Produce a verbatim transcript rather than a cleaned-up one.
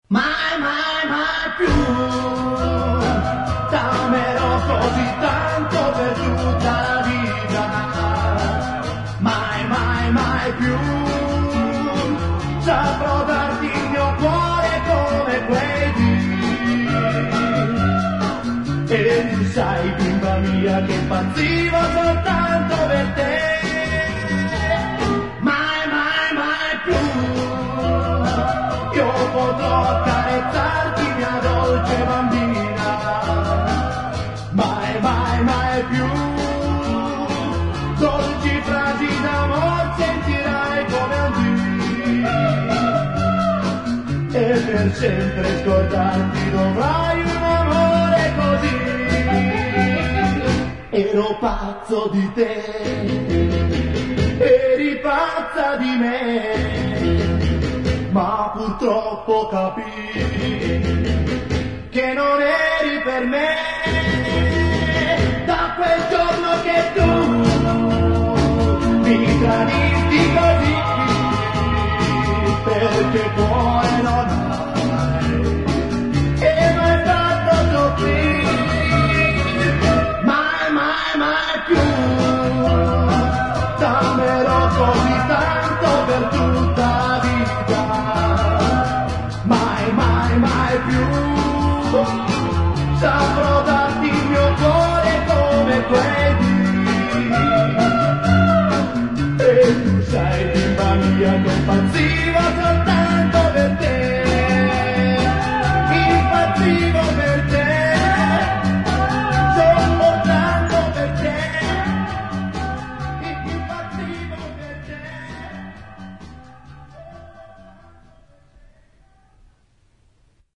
Mai, mai, mai più t'amerò così tanto per tutta la vita. Mai, mai, mai più saprò darti il mio cuore come quei dì. E tu sai, bimba mia, che impazzivo soltanto per te. Mai, mai, mai più io potrò accarezzarti, mia dolce bambina. Mai, mai, mai più dolci frasi d'amor sentirai come un dì. E per sempre scordarti dovrai un amore così. Ero pazzo di te, eri pazza di me, ma purtroppo capii che non eri per me. Da quel giorno che tu mi tradisti così, perché cuore non hai e m'hai fatto soffrire. Mai, mai, mai più t'amerò così tanto per tutta la vita. Mai, mai, mai più saprò darti il mio cuore come questo.